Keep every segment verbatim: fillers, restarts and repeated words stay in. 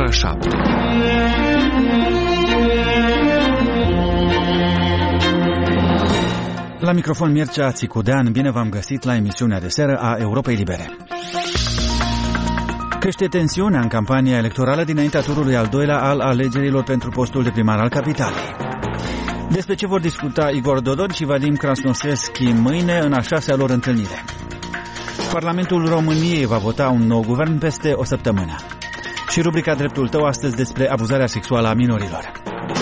ora șapte. La microfon Mircea Țicudean, bine v-am găsit la emisiunea de seară a Europei Libere. Crește tensiunea în campania electorală dinaintea turului al doilea al alegerilor pentru postul de primar al capitalei. Despre ce vor discuta Igor Dodon și Vadim Krasnosevski mâine în a șasea lor întâlnire. Parlamentul României va vota un nou guvern peste o săptămână. Și rubrica Dreptul tău astăzi despre abuzarea sexuală a minorilor.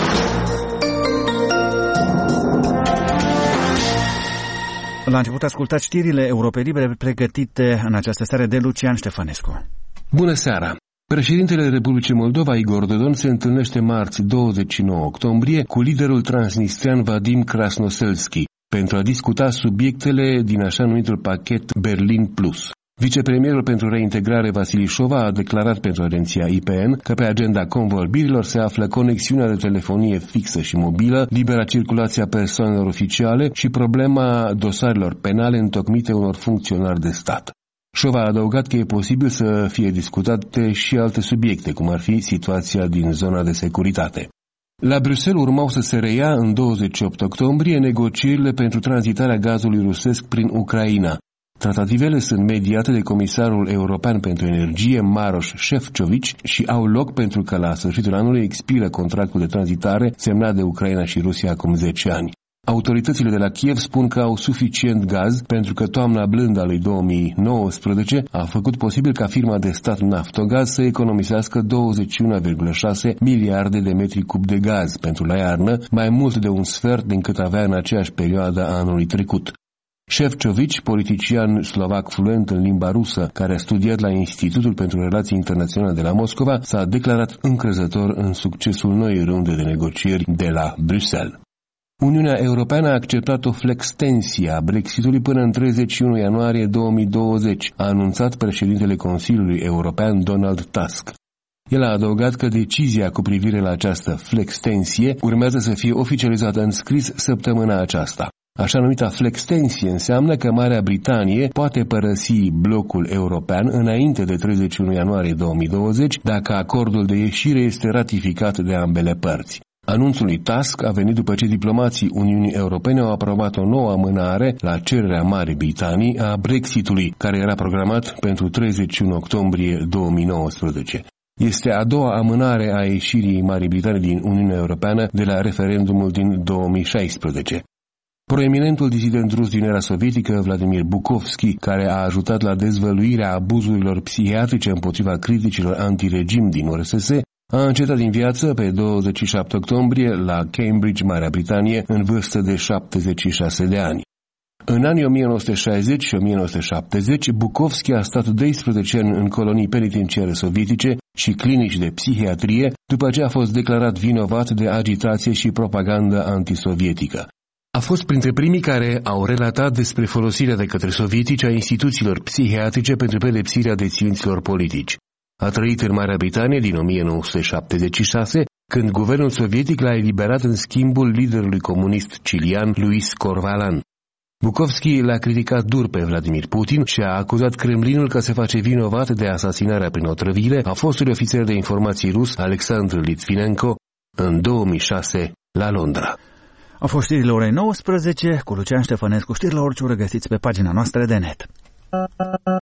La început ascultați știrile Europei Libere pregătite în această seară de Lucian Ștefănescu. Bună seara! Președintele Republicii Moldova, Igor Dodon, se întâlnește marți douăzeci și nouă octombrie cu liderul transnistrian Vadim Krasnosevski pentru a discuta subiectele din așa numitul pachet Berlin Plus. Vicepremierul pentru reintegrare Vasili Șova a declarat pentru agenția I P N că pe agenda convorbirilor se află conexiunea de telefonie fixă și mobilă, libera circulație a persoanelor oficiale și problema dosarelor penale întocmite unor funcționari de stat. Șova a adăugat că e posibil să fie discutate și alte subiecte, cum ar fi situația din zona de securitate. La Bruxelles urmau să se reia în douăzeci și opt octombrie negocierile pentru tranzitarea gazului rusesc prin Ucraina. Tratativele sunt mediate de Comisarul European pentru Energie, Maroš Šefčovič, și au loc pentru că la sfârșitul anului expiră contractul de tranzitare semnat de Ucraina și Rusia acum zece ani. Autoritățile de la Kiev spun că au suficient gaz pentru că toamna blândă a lui două mii nouăsprezece a făcut posibil ca firma de stat Naftogaz să economisească douăzeci și unu virgulă șase miliarde de metri cub de gaz pentru la iarnă, mai mult de un sfert din cât avea în aceeași perioadă a anului trecut. Šefčovič, politician slovac fluent în limba rusă, care a studiat la Institutul pentru Relații Internaționale de la Moscova, s-a declarat încrezător în succesul noii runde de negocieri de la Bruxelles. Uniunea Europeană a acceptat o flextensie a Brexitului până în treizeci și unu ianuarie două mii douăzeci, a anunțat președintele Consiliului European Donald Tusk. El a adăugat că decizia cu privire la această flextensie urmează să fie oficializată în scris săptămâna aceasta. Așa numita flextensie înseamnă că Marea Britanie poate părăsi blocul european înainte de treizeci și unu ianuarie două mii douăzeci dacă acordul de ieșire este ratificat de ambele părți. Anunțul lui Tusk a venit după ce diplomații Uniunii Europene au aprobat o nouă amânare la cererea Marii Britanii a Brexitului, care era programat pentru treizeci și unu octombrie două mii nouăsprezece. Este a doua amânare a ieșirii Marii Britanii din Uniunea Europeană de la referendumul din două mii șaisprezece. Proeminentul dizident rus din era sovietică, Vladimir Bukovski, care a ajutat la dezvăluirea abuzurilor psihiatrice împotriva criticilor antiregim din U R S S, a încetat din viață pe douăzeci și șapte octombrie la Cambridge, Marea Britanie, în vârstă de șaptezeci și șase de ani. În anii o mie nouă sute șaizeci și o mie nouă sute șaptezeci, Bukovski a stat doisprezece ani în colonii penitenciare sovietice și clinici de psihiatrie, după ce a fost declarat vinovat de agitație și propagandă antisovietică. A fost printre primii care au relatat despre folosirea de către sovietici a instituțiilor psihiatrice pentru pedepsirea deținuților politici. A trăit în Marea Britanie din o mie nouă sute șaptezeci și șase, când guvernul sovietic l-a eliberat în schimbul liderului comunist cilian Luis Corvalan. Bukovski l-a criticat dur pe Vladimir Putin și a acuzat Kremlinul că se face vinovat de asasinarea prin otrăvire a fostului ofițer de informații rus Alexandr Litvinenko în două mii șase la Londra. Au fost știrile orei nouăsprezece cu Lucian Ștefănescu. Știrile orice oră găsiți pe pagina noastră de net.